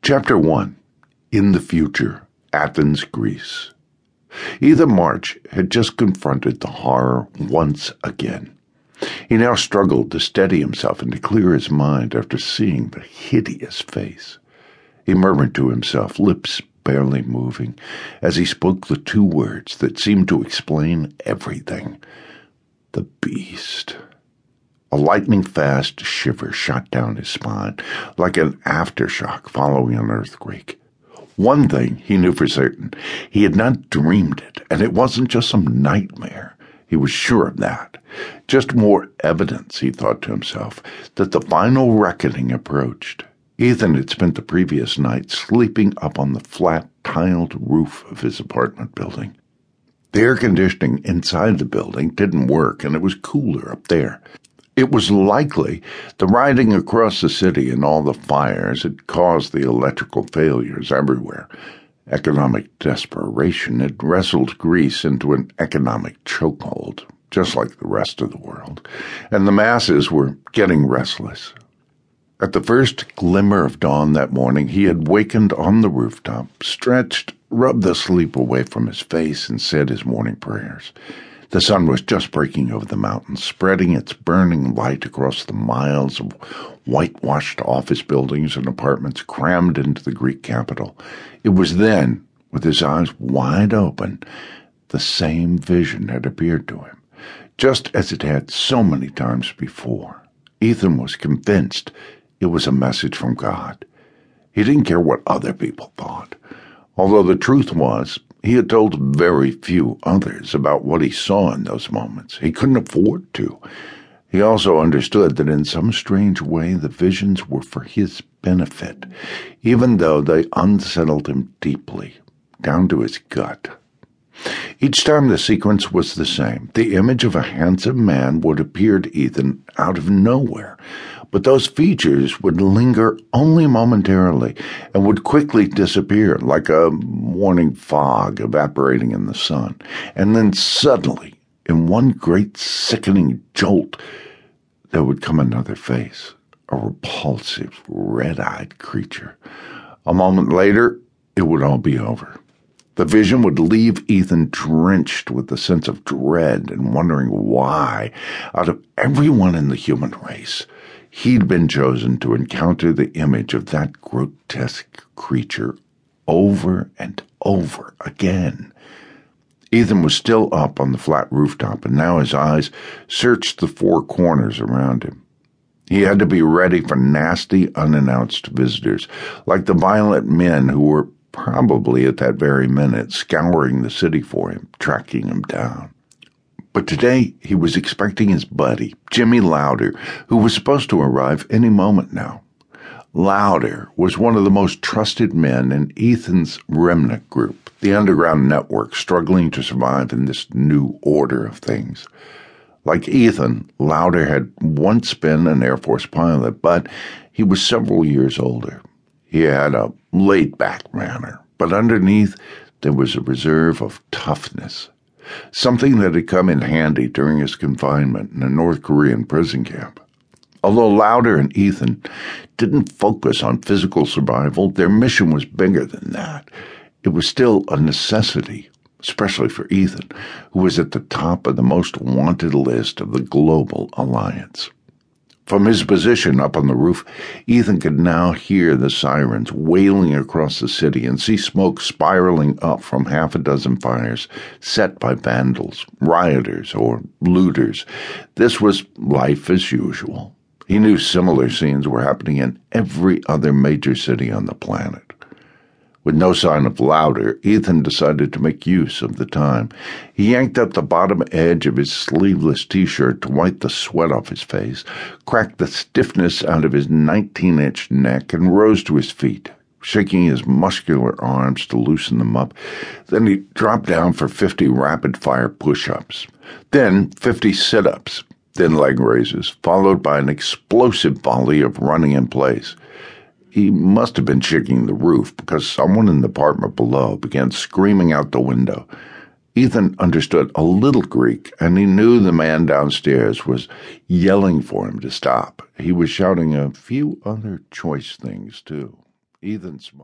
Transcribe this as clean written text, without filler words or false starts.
Chapter 1. In the Future, Athens, Greece. Ethan March had just confronted the horror once again. He now struggled to steady himself and to clear his mind after seeing the hideous face. He murmured to himself, lips barely moving, as he spoke the two words that seemed to explain everything. The beast. A lightning-fast shiver shot down his spine, like an aftershock following an earthquake. One thing he knew for certain, he had not dreamed it, and it wasn't just some nightmare. He was sure of that. Just more evidence, he thought to himself, that the final reckoning approached. Ethan had spent the previous night sleeping up on the flat, tiled roof of his apartment building. The air conditioning inside the building didn't work, and it was cooler up there. It was likely the riding across the city and all the fires had caused the electrical failures everywhere. Economic desperation had wrestled Greece into an economic chokehold, just like the rest of the world, and the masses were getting restless. At the first glimmer of dawn that morning, he had wakened on the rooftop, stretched, rubbed the sleep away from his face, and said his morning prayers. The sun was just breaking over the mountains, spreading its burning light across the miles of whitewashed office buildings and apartments crammed into the Greek capital. It was then, with his eyes wide open, the same vision had appeared to him, just as it had so many times before. Ethan was convinced it was a message from God. He didn't care what other people thought, although the truth was, he had told very few others about what he saw in those moments. He couldn't afford to. He also understood that in some strange way the visions were for his benefit, even though they unsettled him deeply, down to his gut. Each time the sequence was the same. The image of a handsome man would appear to Ethan out of nowhere, but those features would linger only momentarily and would quickly disappear like a morning fog evaporating in the sun. And then suddenly, in one great sickening jolt, there would come another face, a repulsive, red-eyed creature. A moment later, it would all be over. The vision would leave Ethan drenched with a sense of dread and wondering why, out of everyone in the human race, he'd been chosen to encounter the image of that grotesque creature over and over again. Ethan was still up on the flat rooftop, and now his eyes searched the four corners around him. He had to be ready for nasty, unannounced visitors, like the violent men who were probably at that very minute scouring the city for him, tracking him down. But today he was expecting his buddy, Jimmy Lauder, who was supposed to arrive any moment now. Lauder was one of the most trusted men in Ethan's remnant group, the underground network struggling to survive in this new order of things. Like Ethan, Lauder had once been an Air Force pilot, but he was several years older. He had a laid-back manner, but underneath there was a reserve of toughness, something that had come in handy during his confinement in a North Korean prison camp. Although Lauder and Ethan didn't focus on physical survival, their mission was bigger than that. It was still a necessity, especially for Ethan, who was at the top of the most wanted list of the Global Alliance. From his position up on the roof, Ethan could now hear the sirens wailing across the city and see smoke spiraling up from half a dozen fires set by vandals, rioters, or looters. This was life as usual. He knew similar scenes were happening in every other major city on the planet. With no sign of Lauder, Ethan decided to make use of the time. He yanked up the bottom edge of his sleeveless T-shirt to wipe the sweat off his face, cracked the stiffness out of his 19-inch neck, and rose to his feet, shaking his muscular arms to loosen them up. Then he dropped down for 50 rapid-fire push-ups, then 50 sit-ups, then leg raises, followed by an explosive volley of running in place. He must have been checking the roof because someone in the apartment below began screaming out the window. Ethan understood a little Greek, and he knew the man downstairs was yelling for him to stop. He was shouting a few other choice things, too. Ethan smiled.